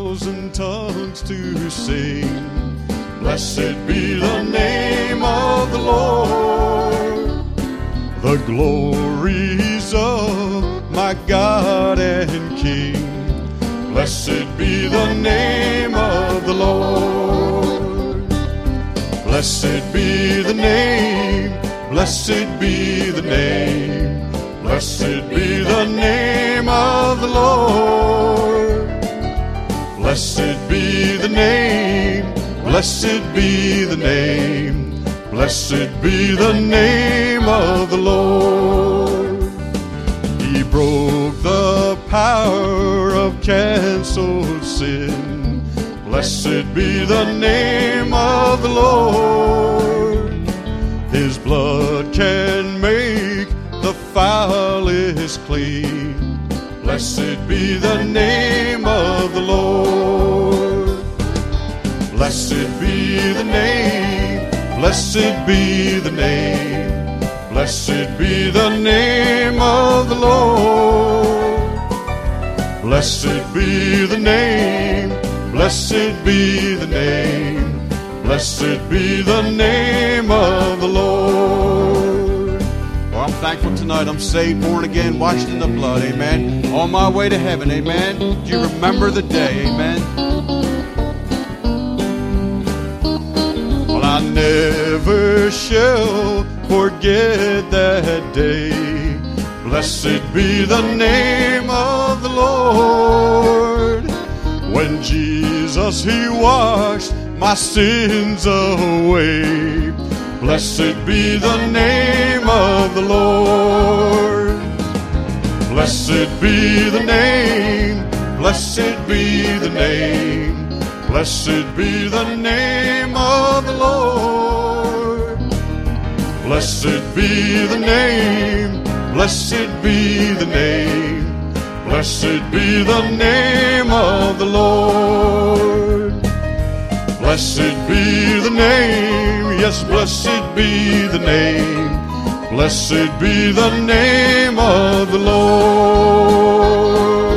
1,000 tongues to sing. Blessed be the name of the Lord. The glories of my God and King. Blessed be the name of the Lord. Blessed be the name. Blessed be the name. Blessed be the name of the Lord. Blessed be the name. Blessed be the name. Blessed be the name of the Lord. He broke the power of canceled sin. Blessed be the name of the Lord. His blood can make the foulest clean. Blessed be the name of the Lord. Blessed be the name. Blessed be the name. Blessed be the name of the Lord. Blessed be the name. Blessed be the name. Blessed be the name of the Lord. Well, I'm thankful tonight I'm saved, born again, washed in the blood, amen. On my way to heaven, amen. Do you remember the day, amen? Well, I never shall forget that day. Blessed be the name of the Lord. When Jesus, He washed my sins away. Blessed be the name of the Lord. Blessed be the name. Blessed be the name. Blessed be the name of the Lord. Blessed be the name. Blessed be the name. Blessed be the name of the Lord. Blessed be the name. Yes, blessed be the name. Blessed be the name of the Lord.